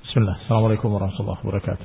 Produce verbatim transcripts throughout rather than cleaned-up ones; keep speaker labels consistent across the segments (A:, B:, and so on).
A: Bismillah. Assalamualaikum warahmatullahi wabarakatuh.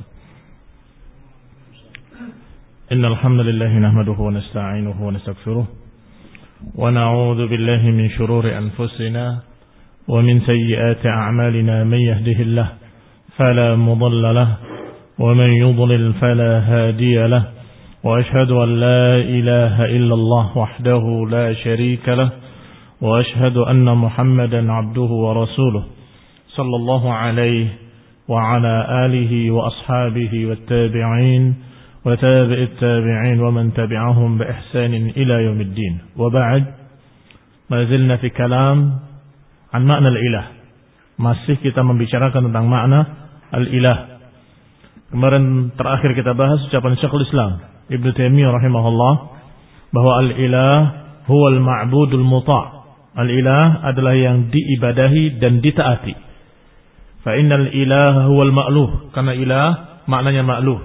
A: Innal hamdalillah nahmaduhu wa nasta'inuhu wa nastaghfiruh wa na'udzu billahi min shururi anfusina wa min sayyiati a'malina man yahdihillahu fala mudilla lahu wa man yudlil fala hadiya lahu wa ashhadu an la ilaha illallah wahdahu la sharika lahu wa ashhadu anna Muhammadan 'abduhu wa rasuluh sallallahu alaihi wa ala alihi wa ashabihi wattabi'in wa tabi'it tabi'in wa man tabi'ahum bi ihsanin ila yaumiddin. Wa ba'd, ma zilna fi kalam an makna al-ilah. Masih kita membicarakan tentang makna al-ilah. Kemarin terakhir kita bahas ucapan Syekhul Islam Ibnu Taimiyah rahimahullah bahwa al-ilah huwa al-ma'budul muta'. Al-ilah adalah yang diibadahi dan ditaati. Fa innal ilaha huwal ma'luh, karena ilah maknanya ma'luh.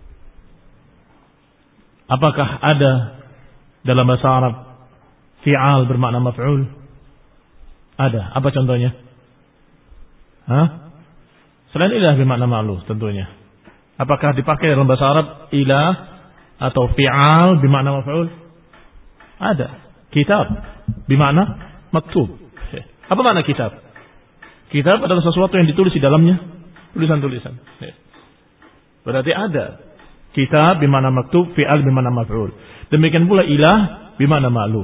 A: Apakah ada dalam bahasa Arab fi'al bermakna maf'ul? Ada. Apa contohnya? Hah? Selain ilah bermakna ma'luh tentunya. Apakah dipakai dalam bahasa Arab ilah atau fi'al bermakna maf'ul? Ada. Kitab bermakna maktub. Apa makna kitab? Kitab adalah sesuatu yang ditulis di dalamnya tulisan-tulisan. Berarti ada. Kitab bermakna maktub, fi'al bermakna maf'ul. Demikian pula ilah bermakna ma'luh.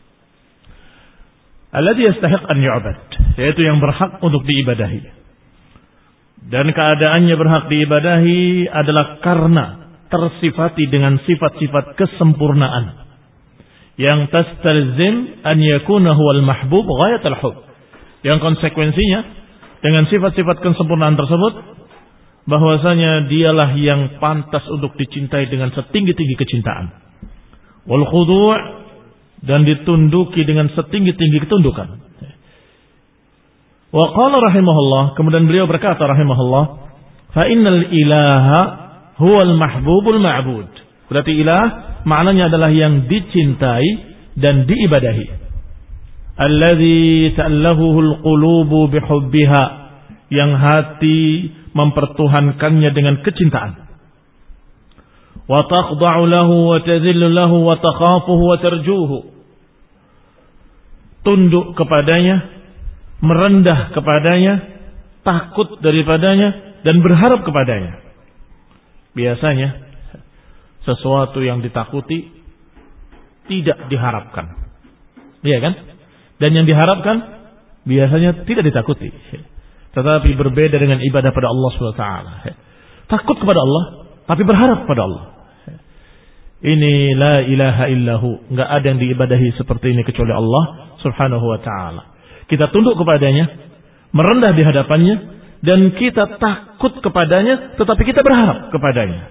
A: Alladhi yastahiq an yu'bad, yaitu yang berhak untuk diibadahi. Dan keadaannya berhak diibadahi adalah karena tersifati dengan sifat-sifat kesempurnaan yang tastalzim an yakuna huwal mahbub ghayatul hub, yang konsekuensinya dengan sifat-sifat kesempurnaan tersebut bahwasanya dialah yang pantas untuk dicintai dengan setinggi-tinggi kecintaan, wal khudu' dan ditunduki dengan setinggi-tinggi ketundukan. Wa qala rahimahullah, kemudian beliau berkata rahimahullah, fa innal ilaha huwal mahbubul ma'bud. Berarti ilah maknanya adalah yang dicintai dan diibadahi. Alladzi ta'allahu al-qulubu bihubbiha, yang hati mempertuhankannya dengan kecintaan. Wa taqda'u lahu wa tadhillu lahu wa takhafuhu wa tarjuhu. Tunduk kepadanya, merendah kepadanya, takut daripadanya dan berharap kepadanya. Biasanya sesuatu yang ditakuti tidak diharapkan. Iya kan? Dan yang diharapkan biasanya tidak ditakuti. Tetapi berbeda dengan ibadah pada Allah subhanahu wa taala. Takut kepada Allah, tapi berharap kepada Allah. Ini la ilaha illahu. Enggak ada yang diibadahi seperti ini kecuali Allah subhanahu wa ta'ala. Kita tunduk kepadanya, merendah di hadapannya, dan kita takut kepadanya, tetapi kita berharap kepadanya.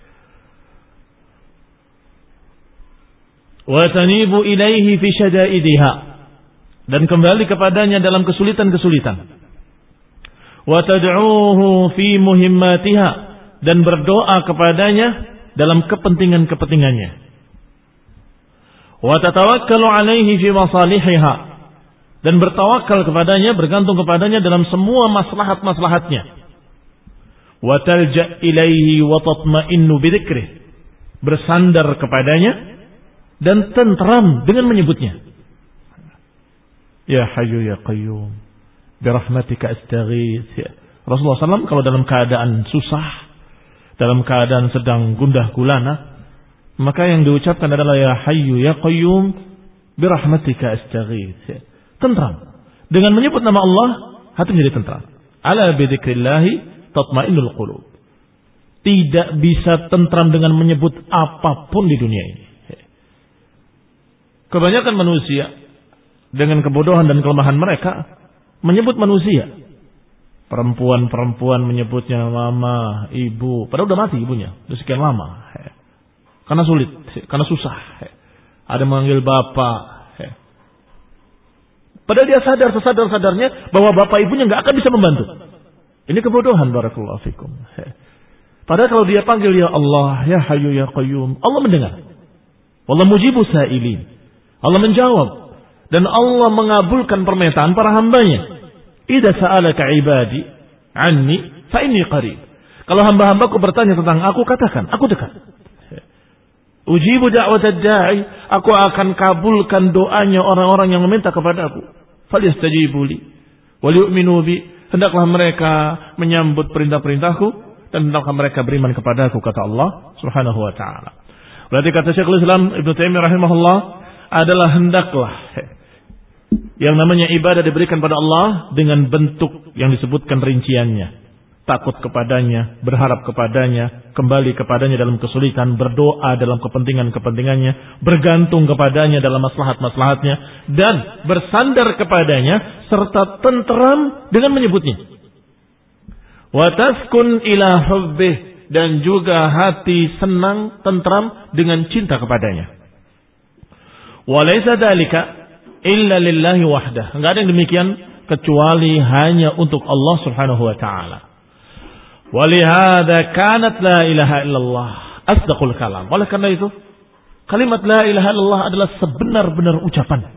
A: Wa tanibu ilaihi fi syada'idiha, dan kembali kepadanya dalam kesulitan-kesulitan. Wa tad'uuhu fi muhimmatiha, dan berdoa kepadanya dalam kepentingan-kepentingannya. Wa tatawakkalu alaihi fi masalihiha, dan bertawakal kepadanya, bergantung kepadanya dalam semua maslahat-maslahatnya. Wa talja ilaihi wa tatma'innu bidzikrih, bersandar kepadanya dan tentram dengan menyebutnya. Ya Hayyu ya Qayyum birahmatika astaghits. Rasulullah sallallahu alaihi wasallam kalau dalam keadaan susah, dalam keadaan sedang gundah gulana, maka yang diucapkan adalah ya Hayyu ya Qayyum birahmatika astaghits. Tentram. Dengan menyebut nama Allah, hati menjadi tentram. Ala bidzikrillah tatmainnul qulub. Tidak bisa tentram dengan menyebut apapun di dunia ini. Kebanyakan manusia dengan kebodohan dan kelemahan mereka menyebut manusia. Perempuan-perempuan menyebutnya mama, ibu, padahal udah mati ibunya, udah sekian lama. Karena sulit, karena susah. Ada memanggil bapak. Padahal dia sadar sesadar-sadarnya bahwa bapak ibunya nggak akan bisa membantu. Ini kebodohan, barakallahu fikum. Padahal kalau dia panggil ya Allah, ya Hayyu ya Qayyum, Allah mendengar. Wallahu mujibu sa'ilin. Allah menjawab dan Allah mengabulkan permintaan para hambanya. Idza sa'alaka ibadi anni fa inni qarib. Kalau hamba-hambaku bertanya tentang aku, katakan, aku dekat. Ujibu da'watad da'i, aku akan kabulkan doanya orang-orang yang meminta kepadaku. Falyastajibu li wal yu'minu bi, hendaklah mereka menyambut perintah-perintahku dan hendaklah mereka beriman kepadaku, kata Allah Subhanahu wa taala. Berarti kata Syekhul Islam Ibnu Taimiyah rahimahullah adalah hendaklah yang namanya ibadah diberikan pada Allah dengan bentuk yang disebutkan rinciannya. Takut kepadanya, berharap kepadanya, kembali kepadanya dalam kesulitan, berdoa dalam kepentingan-kepentingannya, bergantung kepadanya dalam maslahat-maslahatnya, dan bersandar kepadanya serta tenteram dengan menyebutnya. Wa taskun ila hubbih, dan juga hati senang, tenteram dengan cinta kepadanya. Wa laysa dzalika illa lillahi wahdah. Enggak ada yang demikian kecuali hanya untuk Allah Subhanahu wa taala. Walihada kanat la ilaha illallah asdaqul kalam. Oleh karena itu, kalimat la ilaha illallah adalah sebenar-benar ucapan.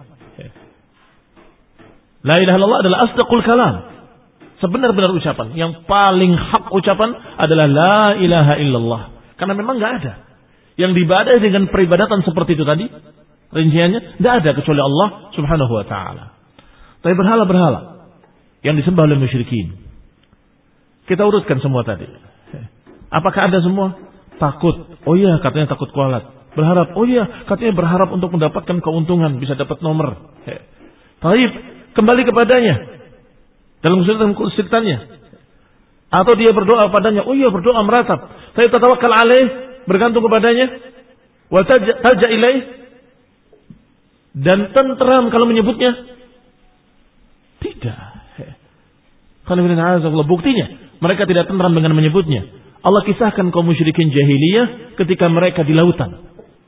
A: La ilaha illallah adalah asdaqul kalam. Sebenar-benar ucapan. Yang paling hak ucapan adalah la ilaha illallah. Karena memang enggak ada yang diibadahi dengan peribadatan seperti itu tadi. Rinciannya enggak ada kecuali Allah Subhanahu wa taala. Tapi berhala-berhala yang disembah oleh musyrikin, kita urutkan semua tadi. Apakah ada semua? Takut. Oh iya, katanya takut kualat. Berharap. Oh iya, katanya berharap untuk mendapatkan keuntungan. Bisa dapat nomor. Taib. Kembali kepadanya. Dalam kesulitan-kesulitannya. Atau dia berdoa padanya. Oh iya, berdoa meratap. Saya tatawakal alaih. Bergantung kepadanya. Wa talja ilaih. Dan tenteram kalau menyebutnya. Tidak. Kalau buktinya, mereka tidak tenteram dengan menyebutnya. Allah kisahkan kaum musyrikin jahiliyah ketika mereka di lautan.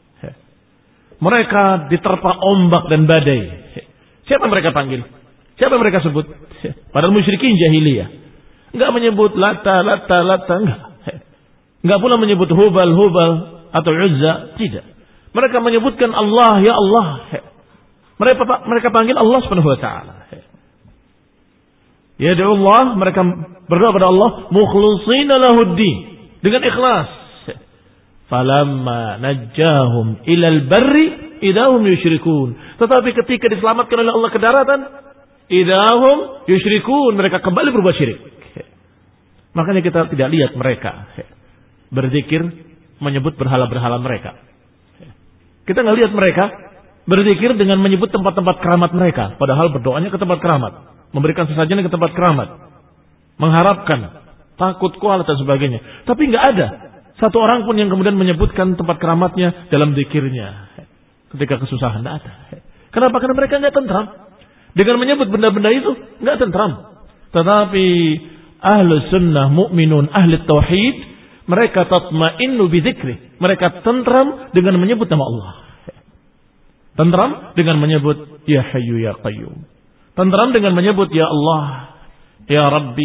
A: Mereka diterpa ombak dan badai. Siapa mereka panggil? Siapa mereka sebut? Padahal musyrikin jahiliyah. Enggak menyebut Lata, Lata, Lata. Enggak. Enggak pula menyebut Hubal, Hubal atau Uzza. Tidak. Mereka menyebutkan Allah, ya Allah. Mereka mereka panggil Allah Subhanahu wa taala. Ya Allah, mereka berdoa kepada Allah mukhlishina lahuddin, dengan ikhlas. Falamma najjahum ilal barri idahum yusyrikun. Tetapi ketika diselamatkan oleh Allah ke daratan, idahum yusyrikun, mereka kembali berbuat syirik. Makanya kita tidak lihat mereka berzikir menyebut berhala-berhala mereka. Kita nggak lihat mereka berzikir dengan menyebut tempat-tempat keramat mereka, padahal berdoanya ke tempat keramat. Memberikan sesajen ke tempat keramat, mengharapkan, takut kualat dan sebagainya. Tapi nggak ada satu orang pun yang kemudian menyebutkan tempat keramatnya dalam zikirnya ketika kesusahan. Nggak ada. Kenapa? Karena mereka nggak tentram dengan menyebut benda-benda itu, nggak tentram. Tetapi ahlu sunnah, mukminun, ahli tauhid, mereka tatma'innu bidzikri. Mereka tentram dengan menyebut nama Allah. Tentram dengan menyebut ya Hayyu ya Qayyum. Tenteram dengan menyebut ya Allah, ya Rabbi.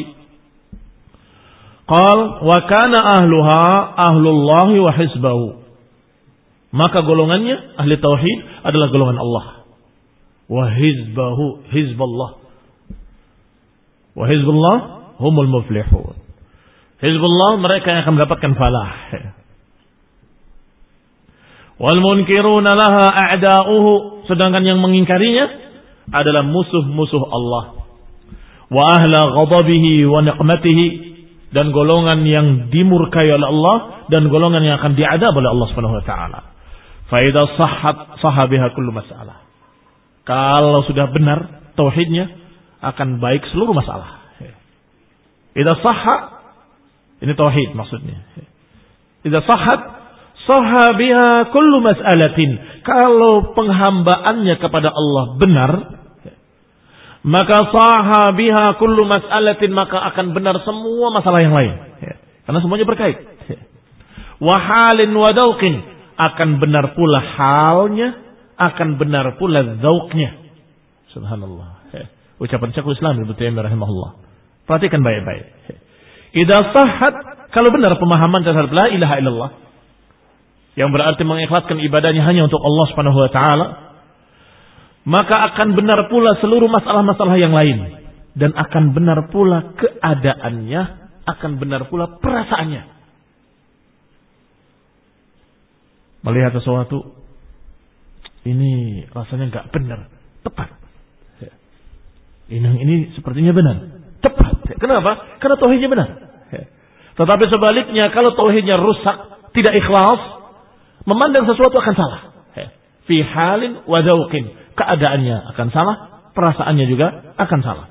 A: Qal wa kana ahluha ahlullahi wa hizbahu. Maka golongannya ahli tauhid adalah golongan Allah. Wa hizbahu hizballah. Wa hizballah humul muflihun. Hizballah mereka yang akan mendapatkan falah. Wal munkiruna laha a'da'uhu, sedangkan yang mengingkarinya adalah musuh-musuh Allah. Wa ahla ghadabihi wa niqmatihi, dan golongan yang dimurkai oleh Allah dan golongan yang akan diadab oleh Allah Subhanahu wa taala. Fa idza sahhat sahabiha kullu masalah. Kalau sudah benar tauhidnya, akan baik seluruh masalah. Idza sahha, ini tauhid maksudnya. Idza sahhat sahabiha kullu mas'alatin. Kalau penghambaannya kepada Allah benar, maka sahabiha kullu mas'alatin, maka akan benar semua masalah yang lain. Karena semuanya berkait. Wa halin wa dzauqin, akan benar pula halnya, akan benar pula dzauqnya. Subhanallah. Ucapan Syekhul Islam Ibnu Taimiyah rahimahullah. Perhatikan baik-baik. Idza sahhat, kalau benar pemahaman terhadap la ilaha illallah, yang berarti mengikhlaskan ibadahnya hanya untuk Allah Subhanahu wa taala, maka akan benar pula seluruh masalah-masalah yang lain, dan akan benar pula keadaannya akan benar pula perasaannya. Melihat sesuatu, ini rasanya nggak benar, tepat. Ini ini sepertinya benar, tepat. Kenapa? Karena tauhidnya benar. Tetapi sebaliknya, kalau tauhidnya rusak, tidak ikhlas, memandang sesuatu akan salah. Fi halin wa dzauqin, keadaannya akan salah, perasaannya juga akan salah.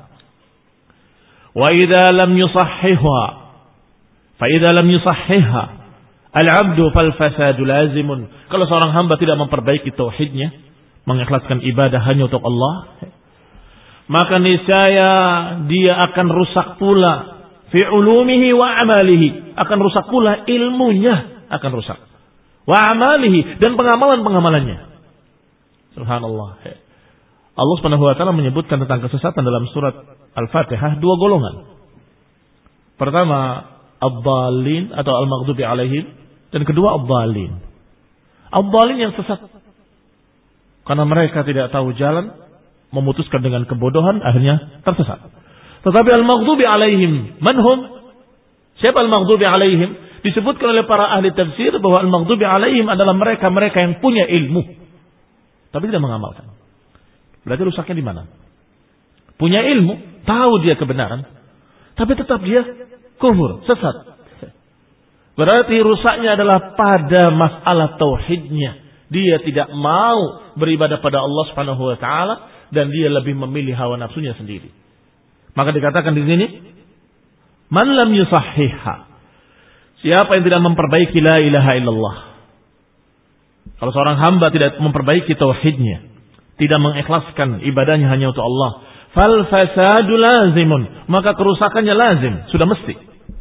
A: Wa idza lam yusahhihha fa idza lam yusahhihha al-'abdu fal fasadu lazimun. Kalau seorang hamba tidak memperbaiki tauhidnya, mengikhlaskan ibadah hanya untuk Allah, maka niscaya dia akan rusak pula fi ulumihi wa amalihi, akan rusak pula ilmunya, akan rusak. Wa amalihi, dan pengamalan-pengamalannya. Subhanallah. Allah Subhanahu wa taala menyebutkan tentang kesesatan dalam surat Al-Fatihah dua golongan. Pertama, ad-dallin atau al-maghdubi alaihim, dan kedua ad-dallin. Ad-dallin yang sesat. Karena mereka tidak tahu jalan, memutuskan dengan kebodohan, akhirnya tersesat. Tetapi al-maghdubi alaihim, manhum? Siapa al-maghdubi alaihim? Disebutkan oleh para ahli tafsir bahwa al-maghdubi alaihim adalah mereka-mereka yang punya ilmu, tapi tidak mengamalkan. Berarti rusaknya di mana? Punya ilmu, tahu dia kebenaran, tapi tetap dia kufur, sesat. Berarti rusaknya adalah pada masalah tauhidnya. Dia tidak mau beribadah pada Allah Subhanahu wa taala, dan dia lebih memilih hawa nafsunya sendiri. Maka dikatakan di sini, man lam yusahhihha. Siapa yang tidak memperbaiki la ilaha illallah. Kalau seorang hamba tidak memperbaiki tauhidnya, tidak mengikhlaskan ibadahnya hanya untuk Allah, fal fasadu lazimun, maka kerusakannya lazim, sudah mesti.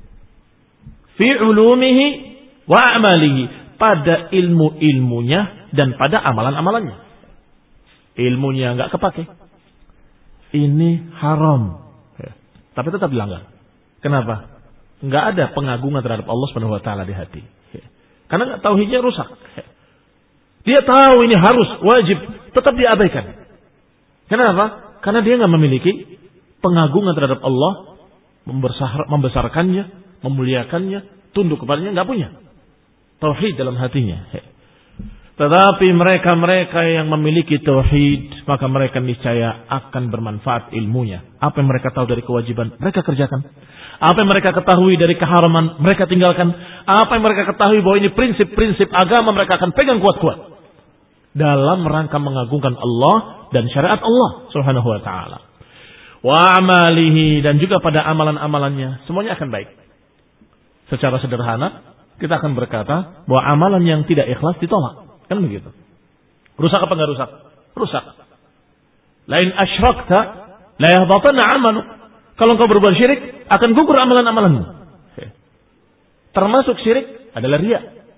A: Fi ulumihi wa amalihi, pada ilmu-ilmunya dan pada amalan-amalannya. Ilmunya enggak kepake, ini haram, tapi tetap dilanggar. Kenapa? Enggak ada pengagungan terhadap Allah Subhanahu wa taala di hati. Karena tauhidnya rusak. Dia tahu ini harus, wajib, tetap diabaikan. Kenapa? Karena dia enggak memiliki pengagungan terhadap Allah, membesar, membesarkannya, memuliakannya, tunduk kepadanya, enggak punya tauhid dalam hatinya. Tetapi mereka-mereka yang memiliki tauhid, maka mereka niscaya akan bermanfaat ilmunya. Apa yang mereka tahu dari kewajiban, mereka kerjakan. Apa yang mereka ketahui dari keharaman, mereka tinggalkan. Apa yang mereka ketahui bahwa ini prinsip-prinsip agama, mereka akan pegang kuat-kuat dalam rangka mengagungkan Allah dan syariat Allah Subhanahu wa taala. Wa amalihi, dan juga pada amalan-amalannya, semuanya akan baik. Secara sederhana, kita akan berkata bahwa amalan yang tidak ikhlas ditolak. Kan begitu. Rusak apa enggak rusak? Rusak. Lain asyrakta la yahbatanna 'amaluk. Kalau engkau berbuat syirik, akan gugur amalan-amalanmu. Termasuk syirik adalah riya.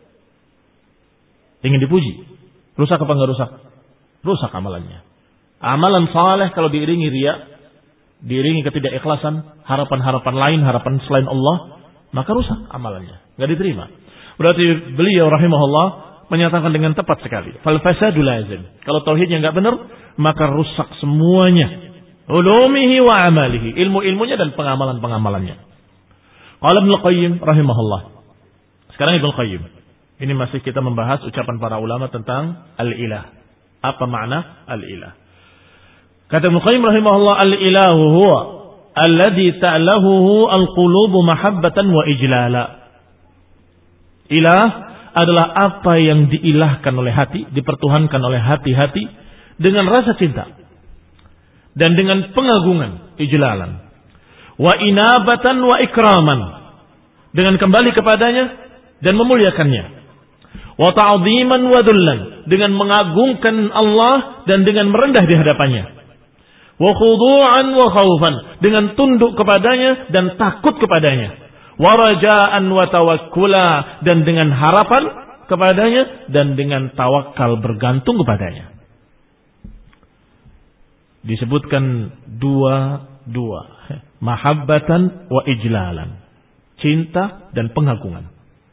A: Ingin dipuji. Rusak apa enggak rusak? Rusak amalannya. Amalan saleh kalau diiringi riya, diiringi ketidakikhlasan, harapan-harapan lain, harapan selain Allah, maka rusak amalannya, enggak diterima. Berarti beliau rahimahullah menyatakan dengan tepat sekali, fal fasadu lazim. Kalau tauhidnya enggak benar, maka rusak semuanya. Ulumihi wa amalihi, ilmu-ilmunya dan pengamalan-pengamalannya. Qala Ibnu Qayyim rahimahullah. Sekarang Ibnu Qayyim. Ini masih kita membahas ucapan para ulama tentang al-ilah. Apa makna al-ilah? Kata Ibnu Qayyim rahimahullah, al-ilahu huwa alladhi ta'lahuhu al-qulubu mahabbatan wa ijlala. Ilah adalah apa yang diilahkan oleh hati, dipertuhankan oleh hati-hati dengan rasa cinta dan dengan pengagungan, ijlalan. Wa inabatan wa ikraman, dengan kembali kepadanya dan memuliakannya. Wa ta'ziman wa dhullan, dengan mengagungkan Allah dan dengan merendah di hadapannya. Wa khudu'an wa khaufan, dengan tunduk kepadanya dan takut kepadanya. Wa raja'an wa tawakkula, dan dengan harapan kepadanya dan dengan tawakal bergantung kepadanya. Disebutkan dua-dua, mahabbatan wa ijlalan, cinta dan pengagungan.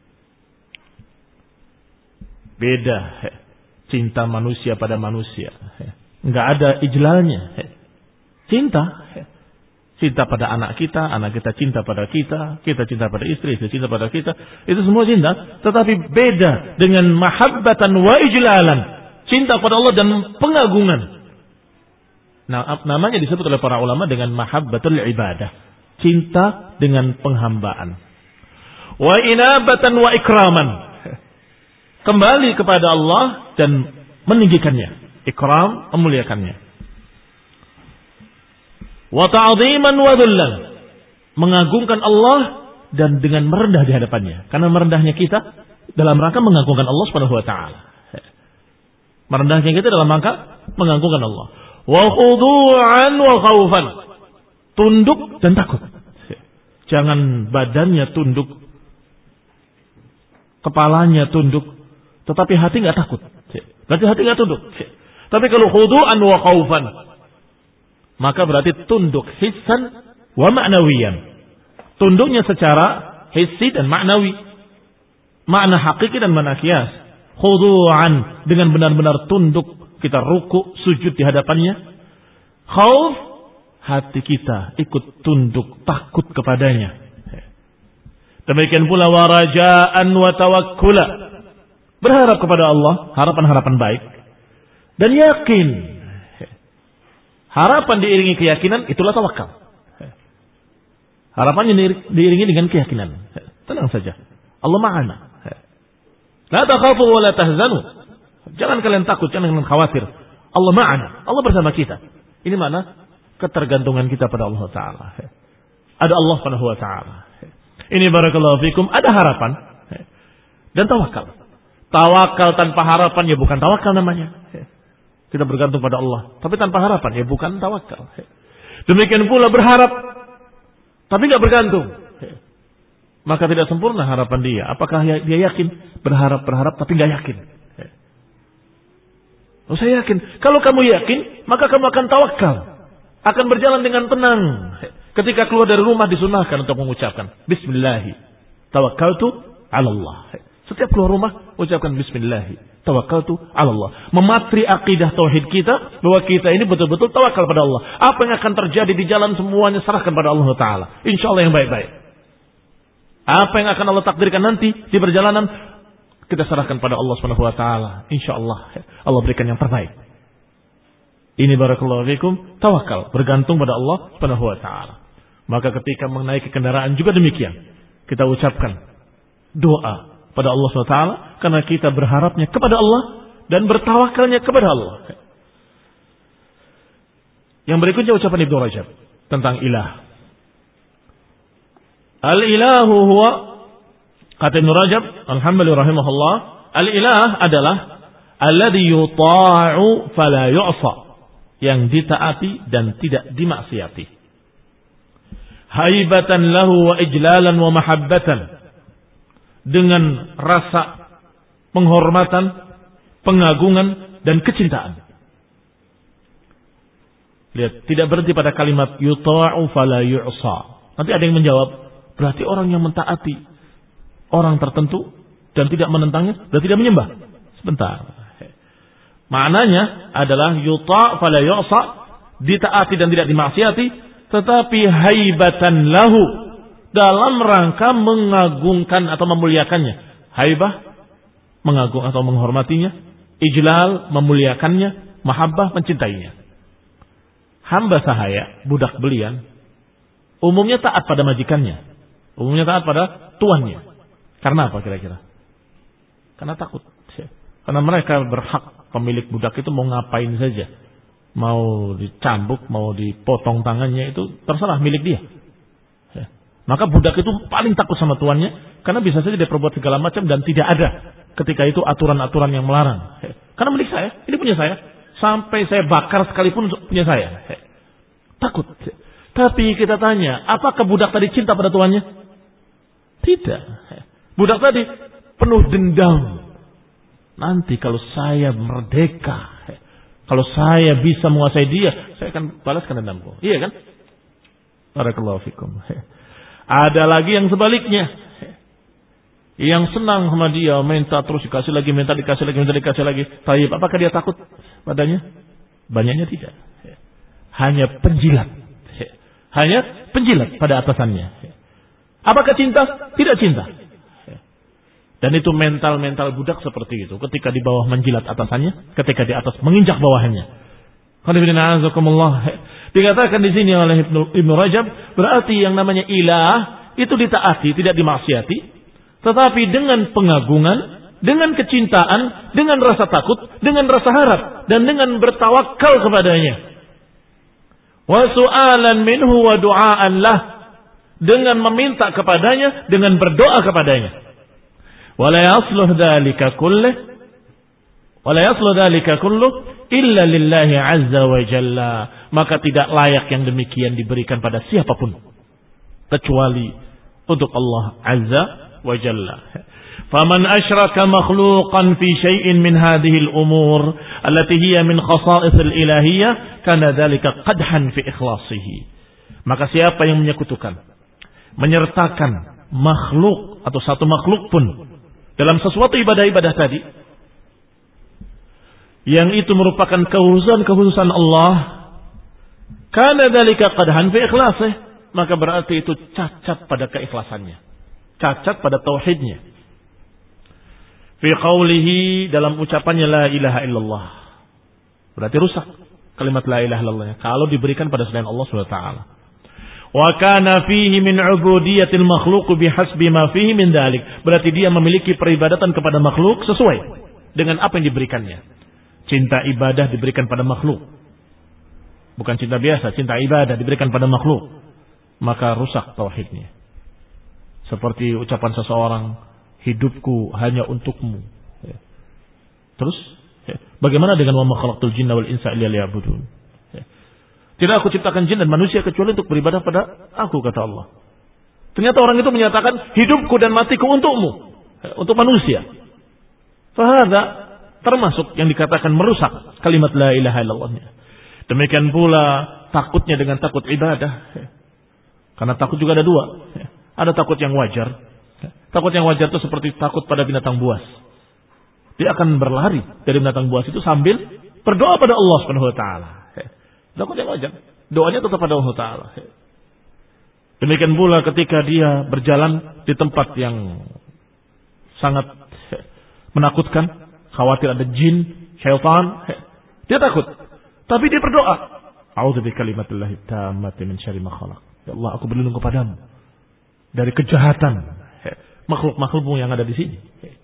A: Beda cinta manusia pada manusia, enggak ada ijlalnya. Cinta, Cinta pada anak kita, anak kita cinta pada kita, kita cinta pada istri, istri cinta pada kita. Itu semua cinta. Tetapi beda dengan mahabbatan wa ijlalan. Cinta pada Allah dan pengagungan. Nah, namanya disebut oleh para ulama dengan mahabbatul ibadah. Cinta dengan penghambaan. Wa inabatan wa ikraman. Kembali kepada Allah dan meninggikannya. Ikram, memuliakannya. Wa ta'ziman wa dhullan, mengagungkan Allah dan dengan merendah di hadapannya. Karena merendahnya kita dalam rangka mengagungkan Allah Subhanahu wa taala. Merendahnya kita dalam rangka mengagungkan Allah. Wa khudu'an wa khaufan, tunduk dan takut. Jangan badannya tunduk, kepalanya tunduk, tetapi hati enggak takut. Berarti hati enggak tunduk. Tapi kalau khudu'an wa khaufan, maka berarti tunduk hissan wa ma'nawiyan. Tunduknya secara hissi dan ma'nawi. Makna hakiki dan makna qiyas. Khudu'an, dengan benar-benar tunduk, kita ruku, sujud di hadapannya. Khauf, hati kita ikut tunduk, takut kepadanya. Demikian pula wa raja'an wa tawakkula, berharap kepada Allah, harapan-harapan baik dan yakin. Harapan diiringi keyakinan, itulah tawakal. Harapannya diiringi dengan keyakinan. Tenang saja. Allah ma'ana. La takhafu wa la tahzanu. Jangan kalian takut, jangan kalian khawatir. Allah ma'ana. Allah bersama kita. Ini mana? Ketergantungan kita pada Allah Ta'ala. Ada Allah Subhanahu wa Ta'ala. Ini barakallahu fikum. Ada harapan. Dan tawakal. Tawakal tanpa harapan, ya bukan tawakal namanya. Kita bergantung pada Allah. Tapi tanpa harapan, ya bukan tawakal. Demikian pula berharap, tapi tidak bergantung. Maka tidak sempurna harapan dia. Apakah dia yakin? Berharap-berharap, tapi tidak yakin. Oh, saya yakin. Kalau kamu yakin, maka kamu akan tawakal. Akan berjalan dengan tenang. Ketika keluar dari rumah disunahkan untuk mengucapkan Bismillahi tawakkaltu ala Allah. Setiap keluar rumah, ucapkan Bismillahi tawakkaltu ala Allah. Mematri akidah tauhid kita bahwa kita ini betul-betul tawakal pada Allah. Apa yang akan terjadi di jalan semuanya serahkan pada Allah Ta'ala. Insya Allah yang baik-baik. Apa yang akan Allah takdirkan nanti di perjalanan, kita serahkan pada Allah Subhanahu wa taala. Insya Allah Allah berikan yang terbaik. Ini barakallahu fikum, tawakal, bergantung pada Allah Subhanahu wa taala. Maka ketika menaiki kendaraan juga demikian. Kita ucapkan doa pada Allah subhanahu wa taala, karena kita berharapnya kepada Allah dan bertawakalnya kepada Allah. Yang berikutnya ucapan Ibnu Rajab tentang ilah. Al-ilahu huwa, kata Ibnu Rajab alhamdulillah rahimahullah, al-ilah adalah alladhi yuta'u fala yu'sa, yang ditaati dan tidak dimaksiati. Haibatan lahu wa ijlalan wa mahabbatan, dengan rasa penghormatan, pengagungan dan kecintaan. Lihat, tidak berhenti pada kalimat yuta'u fala yu'sa. Nanti ada yang menjawab, berarti orang yang mentaati orang tertentu dan tidak menentangnya dan tidak menyembah. Sebentar. Maknanya adalah yuta' fala yu'sa, ditaati dan tidak dimaksiati, tetapi haibatan lahu, dalam rangka mengagungkan atau memuliakannya. Haibah, mengagung atau menghormatinya. Ijlal, memuliakannya. Mahabbah, mencintainya. Hamba sahaya, budak belian, umumnya taat pada majikannya. Umumnya taat pada tuannya. Karena apa kira-kira? Karena takut. Karena mereka berhak, pemilik budak itu mau ngapain saja. Mau dicambuk, mau dipotong tangannya, itu terserah milik dia. Maka budak itu paling takut sama tuannya, karena bisa saja dia perbuat segala macam dan tidak ada ketika itu aturan-aturan yang melarang. Karena milik saya, ini punya saya. Sampai saya bakar sekalipun punya saya. Takut. Tapi kita tanya, apakah budak tadi cinta pada tuannya? Tidak. Budak tadi penuh dendam. Nanti kalau saya merdeka, kalau saya bisa menguasai dia, saya akan balaskan dendamku. Iya kan? Barakallahu fikum. Ada lagi yang sebaliknya, yang senang sama dia, minta terus dikasih lagi, minta dikasih lagi, minta dikasih lagi. Tapi apakah dia takut padanya? Banyaknya tidak. Hanya penjilat. Hanya penjilat pada atasannya. Apakah cinta? Tidak cinta. Dan itu mental-mental budak seperti itu. Ketika di bawah menjilat atasannya, ketika di atas menginjak bawahannya. Dikatakan di sini oleh Ibnu Rajab, berarti yang namanya ilah itu ditaati, tidak dimaksiati, tetapi dengan pengagungan, dengan kecintaan, dengan rasa takut, dengan rasa harap, dan dengan bertawakal kepadanya. Wa su'alan minhu wa du'aan lah, dengan meminta kepadanya, dengan berdoa kepadanya. Wala yasluh dzalika kulluh wala yasluh dzalika kulluh illa lillahi azza wa jalla, maka tidak layak yang demikian diberikan pada siapapun kecuali untuk Allah azza wa jalla. Faman asyraka makhluqan fi syai'in min hadhihi al-umur allati hiya min khasa'is al-ilahiyyah kana dzalika qadhan fi ikhlasihi. Maka siapa yang menyekutukan, menyertakan makhluk atau satu makhluk pun dalam sesuatu ibadah-ibadah tadi, yang itu merupakan kekhususan-kekhususan Allah, kana dzalika qadhan fi ikhlasihi, maka berarti itu cacat pada keikhlasannya, cacat pada tauhidnya. Fi qawlihi, dalam ucapannya la ilaha illallah, berarti rusak kalimat la ilaha illallah kalau diberikan pada selain Allah subhanahu wa taala. Wa kana fihi min ubudiyatil makhluq bihasbi ma fihi min dzalik, berarti dia memiliki peribadatan kepada makhluk sesuai dengan apa yang diberikannya. Cinta ibadah diberikan pada makhluk, bukan cinta biasa, cinta ibadah diberikan pada makhluk, maka rusak tauhidnya. Seperti ucapan seseorang, hidupku hanya untukmu. Terus bagaimana dengan wa ma khalaqtul jinna wal insa illa liya'budun? Tidak aku ciptakan jin dan manusia kecuali untuk beribadah pada aku, kata Allah. Ternyata orang itu menyatakan hidupku dan matiku untukmu, untuk manusia. Fahadha termasuk yang dikatakan merusak kalimat la ilaha illallahnya. Demikian pula takutnya dengan takut ibadah. Karena takut juga ada dua. Ada takut yang wajar. Takut yang wajar itu seperti takut pada binatang buas. Dia akan berlari dari binatang buas itu sambil berdoa pada Allah Subhanahu wa taala. Takut yang wajar, doanya tetap pada Allah Ta'ala. Demikian pula ketika dia berjalan di tempat yang sangat menakutkan, khawatir ada jin, syaitan, dia takut. Tapi dia berdoa, a'udzu bikalimatillahi tammati min syarri ma khalaq. Ya Allah, aku berlindung kepadamu dari kejahatan makhluk-makhlukmu yang ada di sini.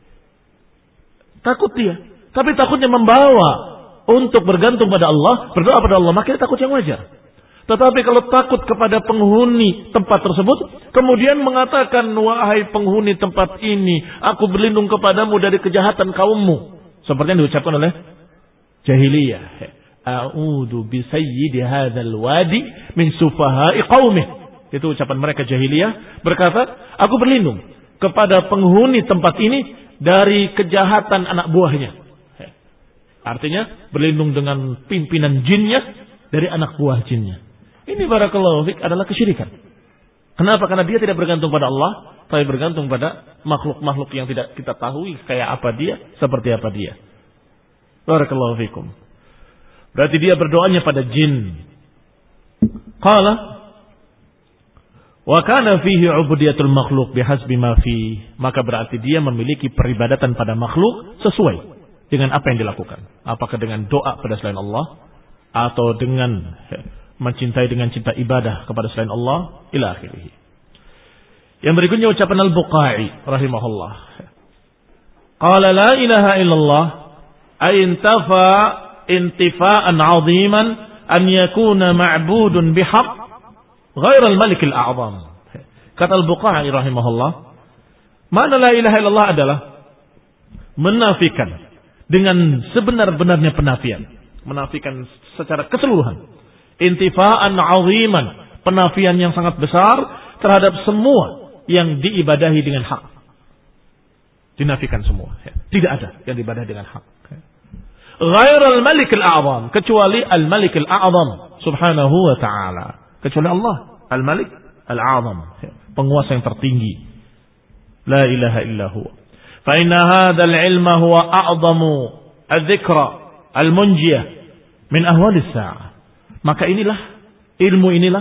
A: Takut dia, tapi takutnya membawa untuk bergantung pada Allah, berdoa pada Allah, maka takut yang wajar. Tetapi kalau takut kepada penghuni tempat tersebut, kemudian mengatakan, wahai penghuni tempat ini, aku berlindung kepadamu dari kejahatan kaummu. Seperti yang diucapkan oleh jahiliyah. A'udzu bi sayyidi hadzal wadi min sufaha'i qaumih. Itu ucapan mereka jahiliyah, berkata, aku berlindung kepada penghuni tempat ini dari kejahatan anak buahnya. Artinya berlindung dengan pimpinan jinnya dari anak buah jinnya. Ini barakallahu fik adalah kesyirikan. Kenapa? Karena dia tidak bergantung pada Allah, tapi bergantung pada makhluk-makhluk yang tidak kita tahu kayak apa dia, seperti apa dia. Barakallahu fikum. Berarti dia berdoanya pada jin. Qala wa kana fihi ubudiyatul makhluk bihasbi ma fi, maka berarti dia memiliki peribadatan pada makhluk sesuai dengan apa yang dilakukan. Apakah dengan doa pada selain Allah, atau dengan mencintai dengan cinta ibadah kepada selain Allah, ila akhirih. Yang berikutnya ucapan Al-Buqai rahimahullah. Qala la ilaha illallah ay intafa intifa'an 'aziman an yakuna ma'budun bihaq ghairal malik al-a'zam. Kata Al-Buqai rahimahullah, mana la ilaha illallah adalah menafikan dengan sebenar-benarnya penafian, menafikan secara keseluruhan, intifa'an 'aziman, penafian yang sangat besar terhadap semua yang diibadahi dengan hak. Dinafikan semua, tidak ada yang diibadahi dengan hak. Ghairal malik al-a'zam, kecuali al-malik al-a'zam subhanahu wa ta'ala, kecuali Allah al-malik al-a'zam, penguasa yang tertinggi. La ilaha illa huwa. Fa inna hadzal ilma huwa a'zamu adz-dzikra al-munjiyah min ahwalis sa'ah. Maka inilah ilmu inilah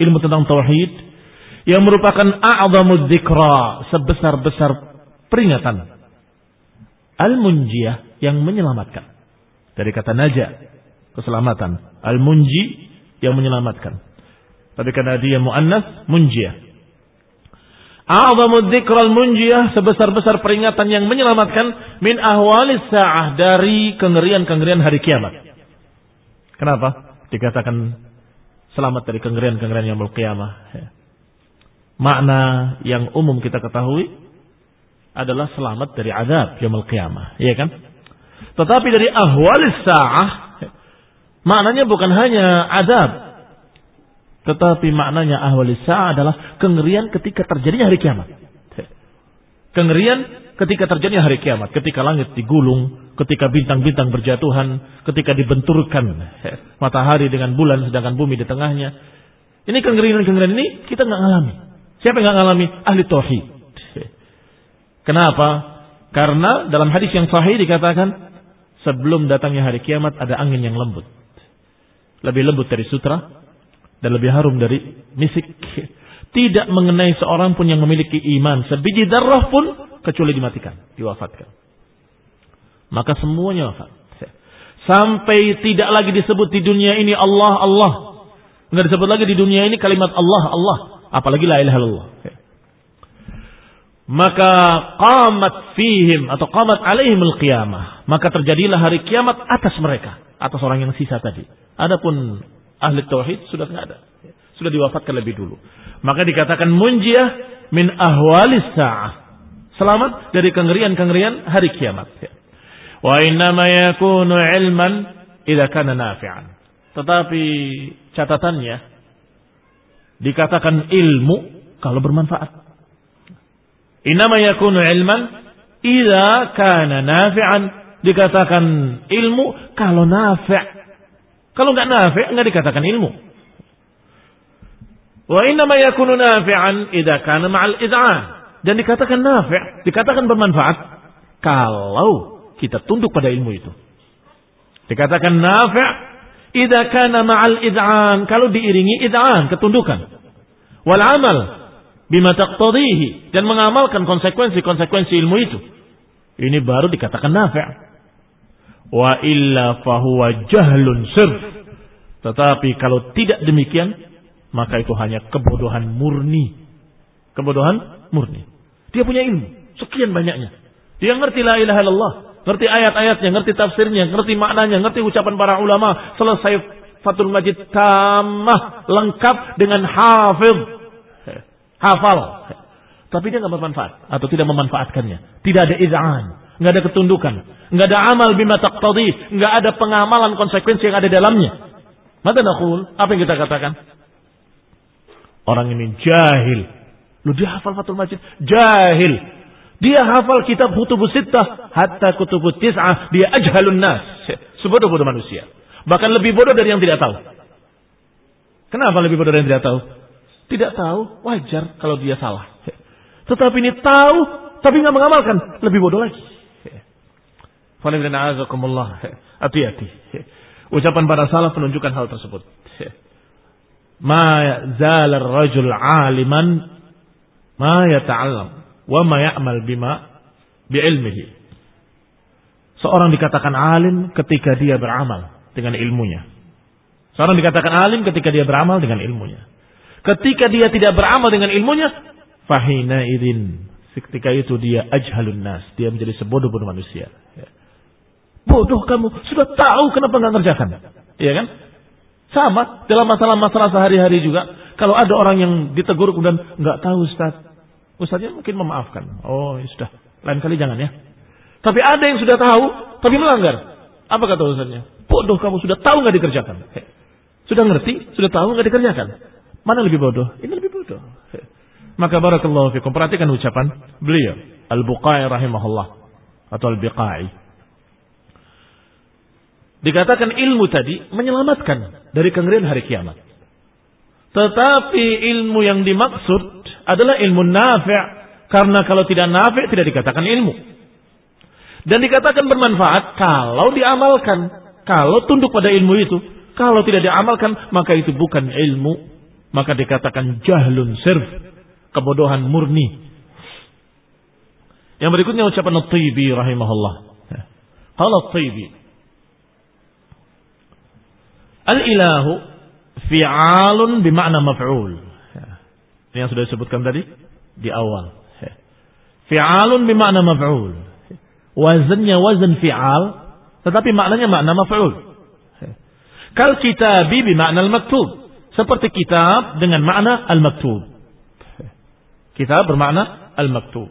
A: ilmu tentang tauhid yang merupakan a'zamuz dzikra, sebesar-besar peringatan. Al-munjiyah, yang menyelamatkan. Dari kata naja, keselamatan. Al-munji, yang menyelamatkan. Tapi karena dia muannas, munjiyah. A'zamuz dzikra al-munjiyah, sebesar-besar peringatan yang menyelamatkan min ahwalis sa'ah, dari kengerian-kengerian hari kiamat. Kenapa dikatakan selamat dari kengerian-kengerian yaumul qiyamah? Makna yang umum kita ketahui adalah selamat dari azab yaumul qiyamah, iya kan? Tetapi dari ahwalis sa'ah, maknanya bukan hanya azab, tetapi maknanya ahwalis sa'ah adalah kengerian ketika terjadinya hari kiamat. Kengerian ketika terjadinya hari kiamat, ketika langit digulung, ketika bintang-bintang berjatuhan, ketika dibenturkan matahari dengan bulan sedangkan bumi di tengahnya. Ini kengerian-kengerian ini kita nggak ngalami. Siapa yang nggak ngalami? Ahli tauhid. Kenapa? Karena dalam hadis yang sahih dikatakan sebelum datangnya hari kiamat ada angin yang lembut, lebih lembut dari sutra dan lebih harum dari misik. Tidak mengenai seorang pun yang memiliki iman sebiji darah pun kecuali dimatikan, diwafatkan. Maka semuanya wafat. Sampai tidak lagi disebut di dunia ini Allah, Allah. Enggak disebut lagi di dunia ini kalimat Allah, Allah. Apalagi la ilaha illallah. Maka qamat fihim atau qamat alaihimul qiyamah. Maka terjadilah hari kiamat atas mereka. Atas orang yang sisa tadi. Adapun ahli tauhid sudah tidak ada. Sudah diwafatkan lebih dulu. Maka dikatakan munjiyah min ahwalis sa'ah. Selamat dari kengerian-kengerian hari kiamat. Wa innama yakunu ilman idza kana nafi'an. Tetapi catatannya dikatakan ilmu kalau bermanfaat. Innama yakunu ilman idza kana nafi'an. Dikatakan ilmu kalau nafi'. Kalau enggak nafi' enggak dikatakan ilmu. Wa innama yakunu nafi'an idza kana ma'al id'an. Dan dikatakan nafi', dikatakan bermanfaat kalau kita tunduk pada ilmu itu. Dikatakan nafi' idza kana ma'al id'an, kalau diiringi id'an, ketundukan. Wal amal bima taqtadihi, dan mengamalkan konsekuensi-konsekuensi ilmu itu. Ini baru dikatakan nafi'. Wa illa fahuwa jahlun sirf. Tetapi kalau tidak demikian, maka itu hanya kebodohan murni. Kebodohan murni. Dia punya ilmu sekian banyaknya. Dia ngerti la ilaha illallah, ngerti ayat-ayatnya, ngerti tafsirnya, ngerti maknanya, ngerti ucapan para ulama. Selesai Fathul Majid tamah, lengkap dengan hafiz, hafal. Tapi dia nggak bermanfaat atau tidak memanfaatkannya. Tidak ada iz'an, nggak ada ketundukan, nggak ada amal bima taqtadi, nggak ada pengamalan konsekuensi yang ada dalamnya. Maka naqul, apa yang kita katakan? Orang ini jahil. Lu dia hafal Fathul Majid, jahil. Dia hafal kitab Kutubus Sittah, hatta Kutubus Tis'ah, dia ajhalun nas. Sebodoh-bodoh manusia. Bahkan lebih bodoh dari yang tidak tahu. Kenapa lebih bodoh dari yang tidak tahu? Tidak tahu, wajar kalau dia salah. Tetapi ini tahu, tapi nggak mengamalkan, lebih bodoh lagi. Hati-hati. Ucapan para salaf menunjukkan hal tersebut. Ma zalar rajul aliman ma yata'allam wa ma ya'mal bima bi'ilmihi. Seorang dikatakan alim ketika dia beramal dengan ilmunya. Seorang dikatakan alim ketika dia beramal dengan ilmunya. Ketika dia tidak beramal dengan ilmunya, fahina idzin, ketika itu dia ajhalun nas, dia menjadi sebodoh-bodoh manusia. Bodoh kamu, sudah tahu kenapa enggak ngerjakan? Iya kan? Sama dalam masalah-masalah sehari-hari juga. Kalau ada orang yang ditegur kemudian enggak tahu Ustaz, Ustaznya mungkin memaafkan. Oh, ya sudah, lain kali jangan ya. Tapi ada yang sudah tahu, tapi melanggar. Apa kata Ustaznya? Bodoh kamu, sudah tahu nggak dikerjakan. Sudah ngerti, sudah tahu nggak dikerjakan. Mana lebih bodoh? Ini lebih bodoh. Maka barakallahu fikum, perhatikan ucapan beliau, Al-Buqai rahimahullah atau Al-Biqai. Dikatakan ilmu tadi menyelamatkan dari kengerian hari kiamat. Tetapi ilmu yang dimaksud adalah ilmu nafi', karena kalau tidak nafi' tidak dikatakan ilmu. Dan dikatakan bermanfaat kalau diamalkan, kalau tunduk pada ilmu itu. Kalau tidak diamalkan maka itu bukan ilmu, maka dikatakan jahlun sirf, kebodohan murni. Yang berikutnya ucapan At-Tibi rahimahullah. Qala At-Tibi, al-ilahu fi'alun bima'na maf'ul. Ini yang sudah disebutkan tadi di awal. Fi'alun bima'na maf'ul. Wazannya wazan fi'al, tetapi maknanya makna maf'ul. Kal kitabi bima'na al-maktub. Seperti kitab dengan makna al-maktub. Kitab bermakna al-maktub.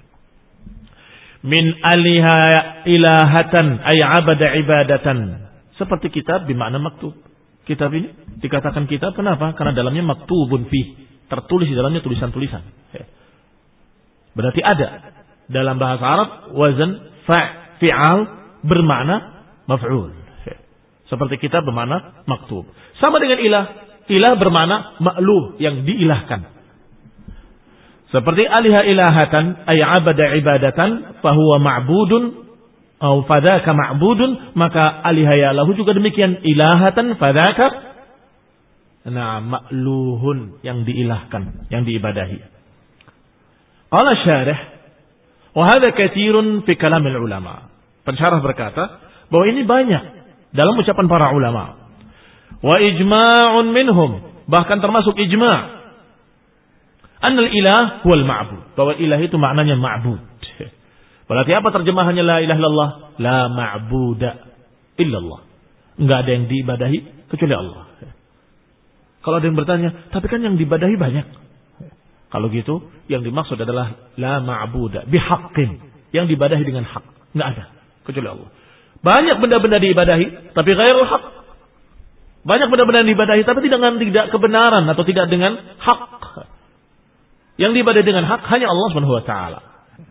A: Min aliha ilahatan ay abada ibadatan. Seperti kitab bermakna maktub. Kitab ini dikatakan kitab kenapa? Karena dalamnya maktubun fi, tertulis di dalamnya tulisan-tulisan. Berarti ada dalam bahasa Arab wazan fa' fi'al bermakna maf'ul. Seperti kitab bermakna maktub. Sama dengan ilah. Ilah bermakna ma'luh, yang diilahkan. Seperti aliha ilahatan ay abada ibadatan fahuwa ma'budun atau fadaka ma'budun, maka aliha ya lahu juga demikian, ilahatan fadaka nah ma'luhun, yang diilahkan, yang diibadahi. Qala syarih wa hadha katsirun fi kalamil ulama. Pensyarah berkata bahwa ini banyak dalam ucapan para ulama. Wa ijma'un minhum, bahkan termasuk ijma'. Annal ilah huwal ma'bud, bahwa ilah itu maknanya ma'bud. Berarti apa terjemahannya la ilaha illallah? La ma'buda illallah. Enggak ada yang diibadahi kecuali Allah. Kalau ada yang bertanya, tapi kan yang diibadahi banyak. Kalau gitu, yang dimaksud adalah la ma'buda bihaqqin, yang diibadahi dengan hak. Enggak ada kecuali Allah. Banyak benda-benda diibadahi, tapi ghairul haq. Banyak benda-benda yang diibadahi, tapi tidak dengan tidak kebenaran atau tidak dengan hak. Yang diibadahi dengan hak hanya Allah Subhanahu wa taala.